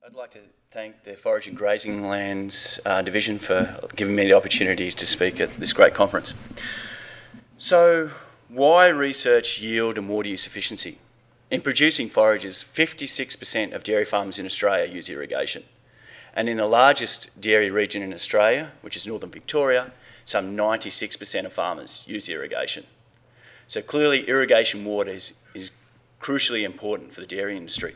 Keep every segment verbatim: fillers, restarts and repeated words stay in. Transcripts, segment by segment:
I'd like to thank the Forage and Grazing Lands uh, Division for giving me the opportunity to speak at this great conference. So, why research yield and water use efficiency? In producing forages, fifty-six percent of dairy farmers in Australia use irrigation. And in the largest dairy region in Australia, which is Northern Victoria, some ninety-six percent of farmers use irrigation. So clearly irrigation water is, is crucially important for the dairy industry.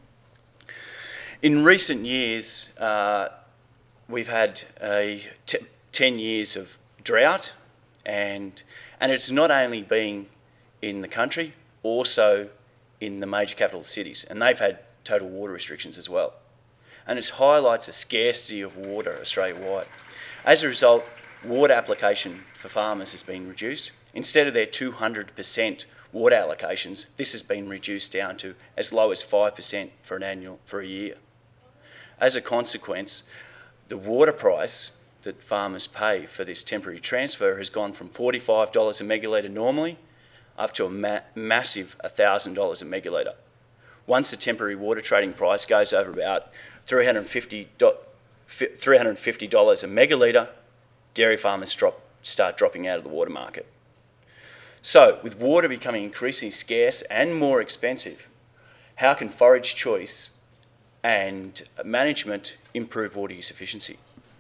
In recent years, uh, we've had a t ten years of drought, and, and it's not only been in the country, also in the major capital cities, and they've had total water restrictions as well. And it highlights the scarcity of water Australia-wide. As a result, water application for farmers has been reduced. Instead of their two hundred percent water allocations, this has been reduced down to as low as five percent for an annual, for a year. As a consequence, the water price that farmers pay for this temporary transfer has gone from forty-five dollars a megalitre normally up to a ma massive one thousand dollars a megalitre. Once the temporary water trading price goes over about three hundred fifty dollars a megalitre, dairy farmers drop, start dropping out of the water market. So, with water becoming increasingly scarce and more expensive, how can forage choice and management improve water use efficiency?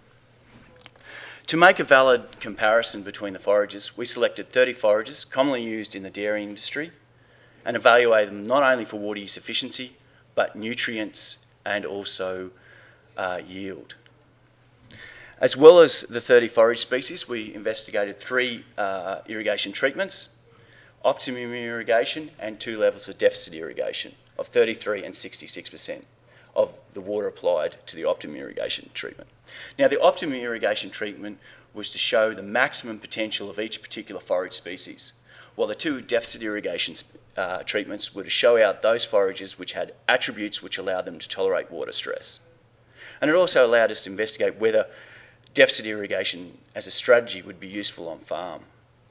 To make a valid comparison between the forages, we selected thirty forages commonly used in the dairy industry and evaluated them not only for water use efficiency, but nutrients and also uh, yield. As well as the thirty forage species, we investigated three uh, irrigation treatments, optimum irrigation and two levels of deficit irrigation of thirty-three and sixty-six percent of the water applied to the optimum irrigation treatment. Now, the optimum irrigation treatment was to show the maximum potential of each particular forage species, while the two deficit irrigation uh, treatments were to show out those forages which had attributes which allowed them to tolerate water stress. And it also allowed us to investigate whether deficit irrigation as a strategy would be useful on farm.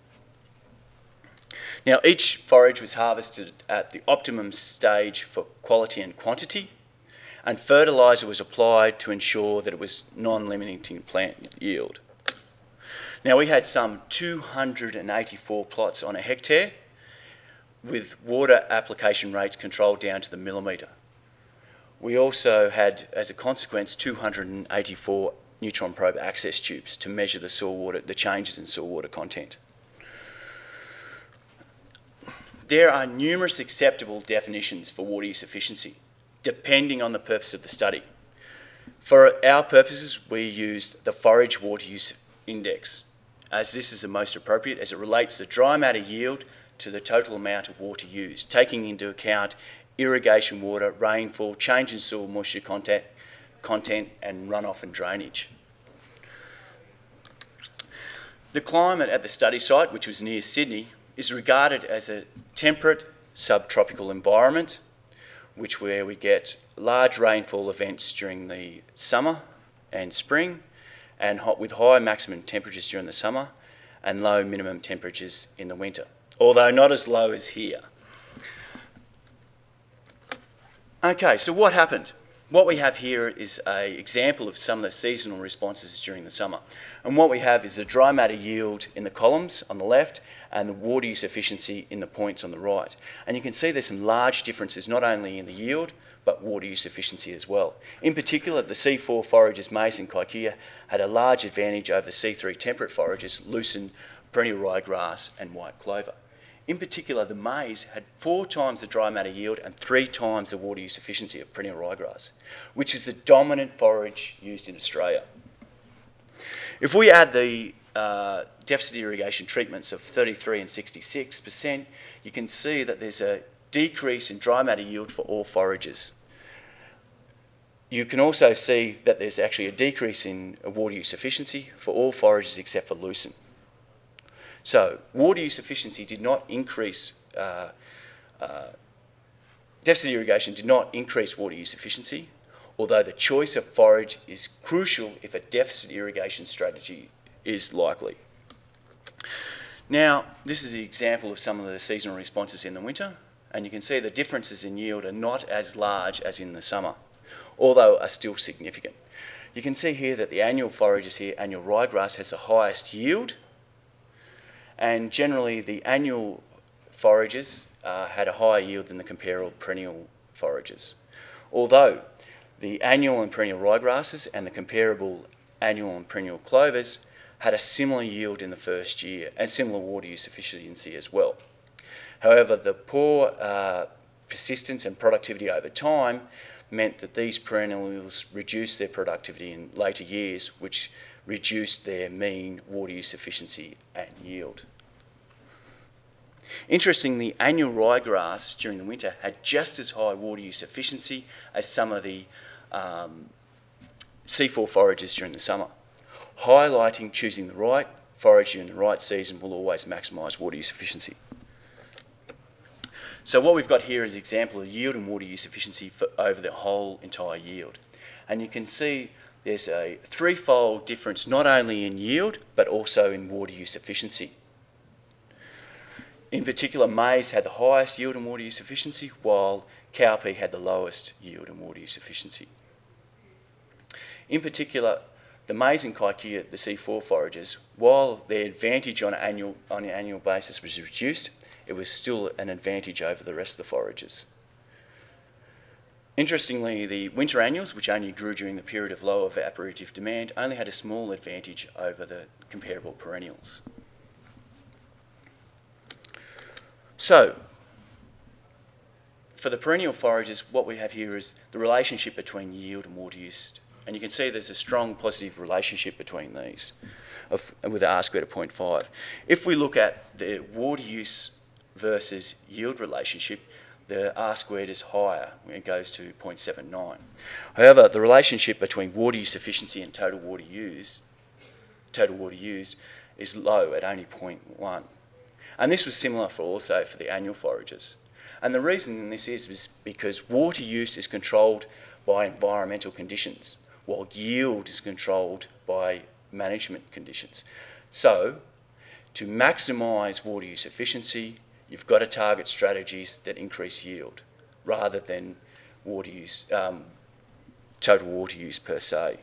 Now, each forage was harvested at the optimum stage for quality and quantity, and fertiliser was applied to ensure that it was non-limiting plant yield. Now, we had some two hundred eighty-four plots on a hectare, with water application rates controlled down to the millimetre. We also had, as a consequence, two hundred eighty-four neutron probe access tubes to measure the soil water, the changes in soil water content. There are numerous acceptable definitions for water use efficiency, depending on the purpose of the study. For our purposes, we used the Forage Water Use Index, as this is the most appropriate, as it relates the dry matter yield to the total amount of water used, taking into account irrigation water, rainfall, change in soil moisture content, content and runoff and drainage. The climate at the study site, which was near Sydney, is regarded as a temperate subtropical environment, which where we get large rainfall events during the summer and spring, and hot, with high maximum temperatures during the summer and low minimum temperatures in the winter, although not as low as here. Okay, so what happened? What we have here is an example of some of the seasonal responses during the summer. And what we have is the dry matter yield in the columns on the left and the water use efficiency in the points on the right. And you can see there's some large differences not only in the yield, but water use efficiency as well. In particular, the C four forages, maize and kikuyu, had a large advantage over C three temperate forages, lucerne, perennial ryegrass and white clover. In particular, the maize had four times the dry matter yield and three times the water use efficiency of perennial ryegrass, which is the dominant forage used in Australia. If we add the uh, deficit irrigation treatments of thirty-three and sixty-six percent, you can see that there's a decrease in dry matter yield for all forages. You can also see that there's actually a decrease in water use efficiency for all forages except for lucerne. So, water use efficiency did not increase, uh, uh, deficit irrigation did not increase water use efficiency, although the choice of forage is crucial if a deficit irrigation strategy is likely. Now, this is an example of some of the seasonal responses in the winter, and you can see the differences in yield are not as large as in the summer. although are still significant. You can see here that the annual forages here, annual ryegrass, has the highest yield, and generally the annual forages uh, had a higher yield than the comparable perennial forages. Although the annual and perennial ryegrasses and the comparable annual and perennial clovers had a similar yield in the first year and similar water use efficiency as well. However, the poor uh, persistence and productivity over time meant that these perennials reduced their productivity in later years, which reduced their mean water use efficiency and yield. Interestingly, annual ryegrass during the winter had just as high water use efficiency as some of the um, C four forages during the summer, highlighting choosing the right forage during the right season will always maximise water use efficiency. So what we've got here is an example of yield and water use efficiency for over the whole entire yield. And you can see there's a threefold difference not only in yield but also in water use efficiency. In particular, maize had the highest yield and water use efficiency, while cowpea had the lowest yield and water use efficiency. In particular, the maize and kikuyu, the C four forages, while their advantage on an annual, on an annual basis was reduced, it was still an advantage over the rest of the forages. Interestingly, the winter annuals, which only grew during the period of low evaporative demand, only had a small advantage over the comparable perennials. So, for the perennial forages, what we have here is the relationship between yield and water use. And you can see there's a strong positive relationship between these of, with the R squared of zero point five. If we look at the water use versus yield relationship, the R squared is higher. It goes to zero point seven nine. However, the relationship between water use efficiency and total water used, total water used is low at only zero point one. And this was similar for also for the annual forages. And the reason this is, is because water use is controlled by environmental conditions, while yield is controlled by management conditions. So, to maximise water use efficiency, you've got to target strategies that increase yield rather than water use, um, total water use per se.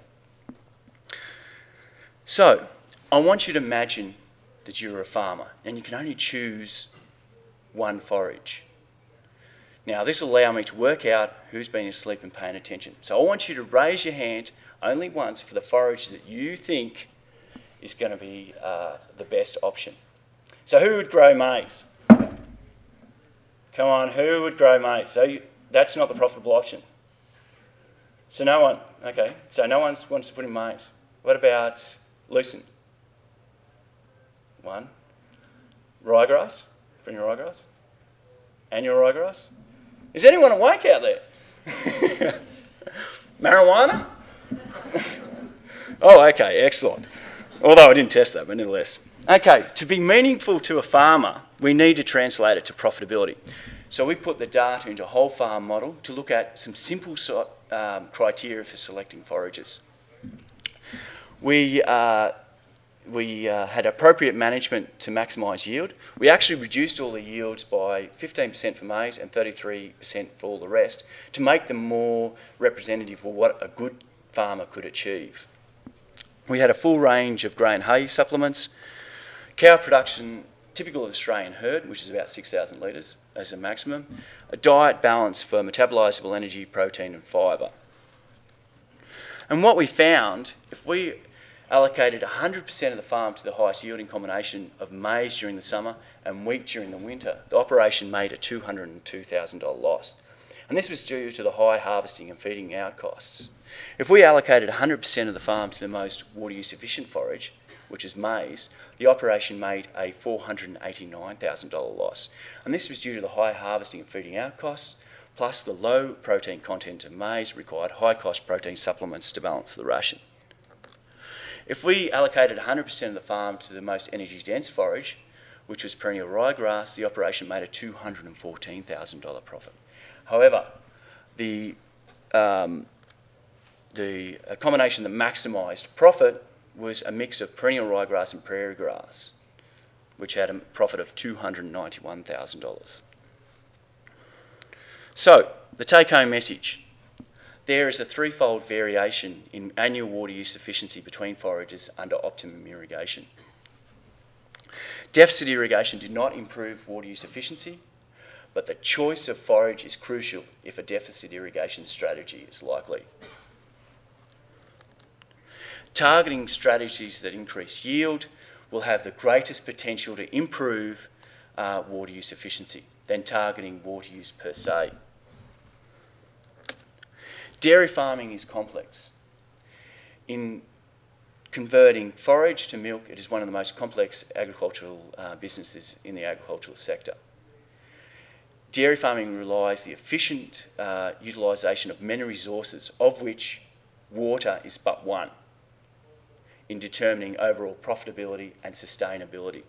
So, I want you to imagine that you're a farmer and you can only choose one forage. Now, this will allow me to work out who's been asleep and paying attention. So I want you to raise your hand only once for the forage that you think is going to be uh, the best option. So who would grow maize? Come on, who would grow maize? So you, that's not the profitable option. So no one. Okay, so no one wants to put in maize. What about lucerne? One. Ryegrass? Perennial ryegrass? Annual ryegrass? Is anyone awake out there? Marijuana? Oh, okay, excellent. Although I didn't test that, but nevertheless. Okay, to be meaningful to a farmer, we need to translate it to profitability. So we put the data into a whole farm model to look at some simple so, um, criteria for selecting forages. We, uh, we uh, had appropriate management to maximise yield. We actually reduced all the yields by fifteen percent for maize and thirty-three percent for all the rest to make them more representative of what a good farmer could achieve. We had a full range of grain hay supplements, cow production typical of the Australian herd, which is about six thousand litres as a maximum, a diet balance for metabolisable energy, protein and fibre. And what we found, if we allocated one hundred percent of the farm to the highest yielding combination of maize during the summer and wheat during the winter, the operation made a two hundred two thousand dollars loss. And this was due to the high harvesting and feeding out costs. If we allocated one hundred percent of the farm to the most water use efficient forage, which is maize, the operation made a four hundred eighty-nine thousand dollars loss. And this was due to the high harvesting and feeding out costs, plus the low protein content of maize required high cost protein supplements to balance the ration. If we allocated one hundred percent of the farm to the most energy dense forage, which was perennial ryegrass, the operation made a two hundred fourteen thousand dollars profit. However, the, um, the combination that maximised profit was a mix of perennial ryegrass and prairie grass, which had a profit of two hundred ninety-one thousand dollars. So, the take-home message. There is a threefold variation in annual water use efficiency between forages under optimum irrigation. Deficit irrigation did not improve water use efficiency, but the choice of forage is crucial if a deficit irrigation strategy is likely. Targeting strategies that increase yield will have the greatest potential to improve uh, water use efficiency than targeting water use per se. Dairy farming is complex. In converting forage to milk, it is one of the most complex agricultural uh, businesses in the agricultural sector. Dairy farming relies the efficient uh, utilisation of many resources, of which water is but one, in determining overall profitability and sustainability.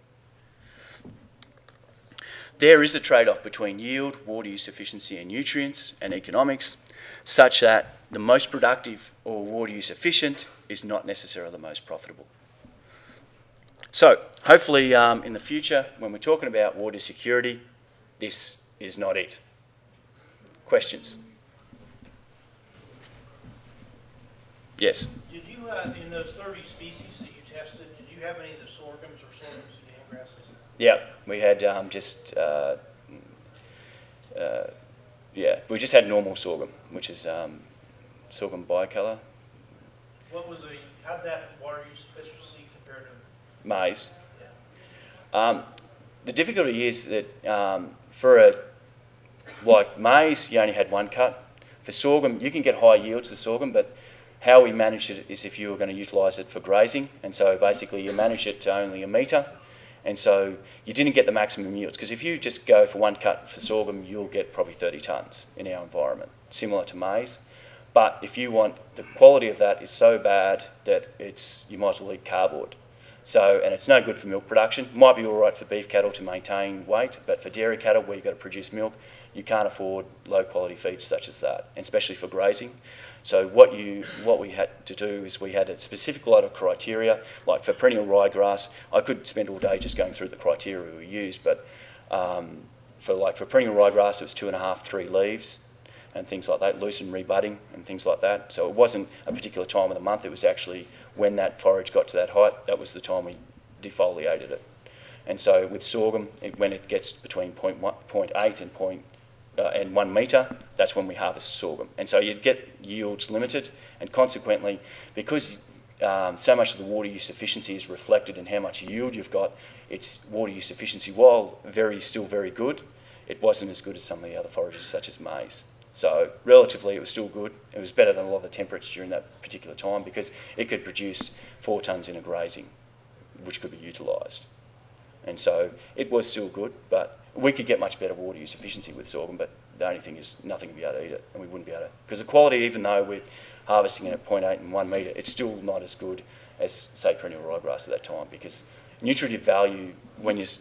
There is a trade-off between yield, water use efficiency and nutrients and economics, such that the most productive or water use efficient is not necessarily the most profitable. So hopefully um, in the future, when we're talking about water security, this is not it. Questions? Yes? Did you, uh, in those thirty species that you tested, did you have any of the sorghums or sorghum sudan grasses? Yeah, we had um, just, uh, uh, yeah, we just had normal sorghum, which is um, sorghum bicolour. What was the, how'd that water use efficiency compare to Maize. Yeah. Um, the difficulty is that um, for a, like maize, you only had one cut. For sorghum, you can get high yields of sorghum, but how we managed it is if you were going to utilise it for grazing, and so basically you manage it to only a metre, and so you didn't get the maximum yields, because if you just go for one cut for sorghum, you'll get probably thirty tonnes in our environment, similar to maize. But if you want, the quality of that is so bad that it's, you might as well eat cardboard. So, and it's no good for milk production. Might be all right for beef cattle to maintain weight, but for dairy cattle where you've got to produce milk, you can't afford low quality feeds such as that, and especially for grazing. So what you what we had to do is we had a specific lot of criteria, like for perennial ryegrass. I could spend all day just going through the criteria we used, but um, for like for perennial ryegrass, it was two and a half, three leaves, and things like that, loose and rebudding and things like that. So it wasn't a particular time of the month, it was actually when that forage got to that height, that was the time we defoliated it. And so with sorghum, it, when it gets between zero point eight and, point, uh, and one metre, that's when we harvest sorghum. And so you'd get yields limited, and consequently, because um, so much of the water use efficiency is reflected in how much yield you've got, its water use efficiency, while very still very good, it wasn't as good as some of the other forages such as maize. So relatively it was still good. It was better than a lot of the temperatures during that particular time because it could produce four tonnes in a grazing, which could be utilised. And so it was still good, but we could get much better water use efficiency with sorghum, but the only thing is nothing would be able to eat it, and we wouldn't be able to. Because the quality, even though we're harvesting it at zero point eight and one metre, it's still not as good as, say, perennial ryegrass at that time, because nutritive value, when you,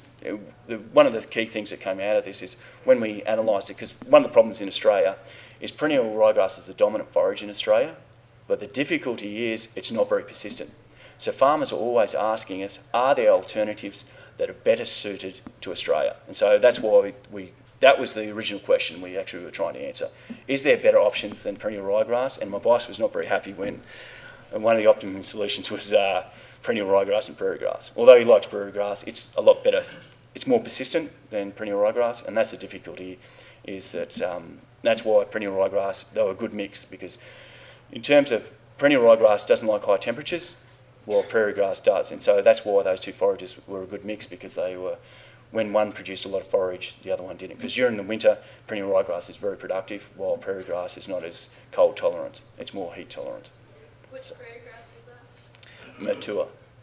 one of the key things that came out of this is when we analysed it, because one of the problems in Australia is perennial ryegrass is the dominant forage in Australia, but the difficulty is it's not very persistent. So farmers are always asking us, are there alternatives that are better suited to Australia? And so that's why we, we that was the original question we actually were trying to answer. Is there better options than perennial ryegrass? And my boss was not very happy when one of the optimum solutions was uh, perennial ryegrass and prairie grass. Although he liked prairie grass, it's a lot better, it's more persistent than perennial ryegrass, and that's the difficulty, is that um, that's why perennial ryegrass, they were a good mix, because in terms of perennial ryegrass doesn't like high temperatures, while prairie grass does, and so that's why those two forages were a good mix, because they were, when one produced a lot of forage, the other one didn't. Because during the winter, perennial ryegrass is very productive, while prairie grass is not as cold tolerant, it's more heat tolerant. Which So, prairie grass was that? Matua.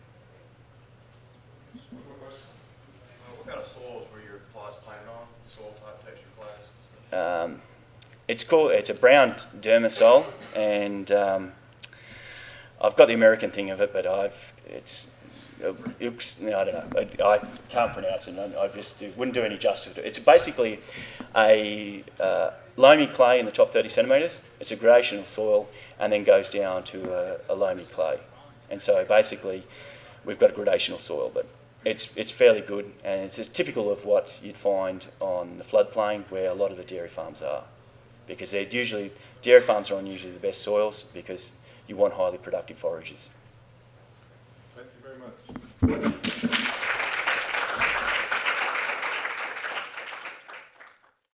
What kind of soils were your plots planted on? Soil type, texture class? Um, it's called, it's a brown dermisol, and um, I've got the American thing of it, but I've, it's, it's I don't know, I, I can't pronounce it, I, I just do, wouldn't do any justice to it. It's basically a uh, loamy clay in the top thirty centimetres, it's a gradational soil, and then goes down to a, a loamy clay. And so basically, we've got a gradational soil, but it's it's fairly good, and it's typical of what you'd find on the floodplain where a lot of the dairy farms are. because they're usually, dairy farms are on usually the best soils because you want highly productive forages. Thank you very much.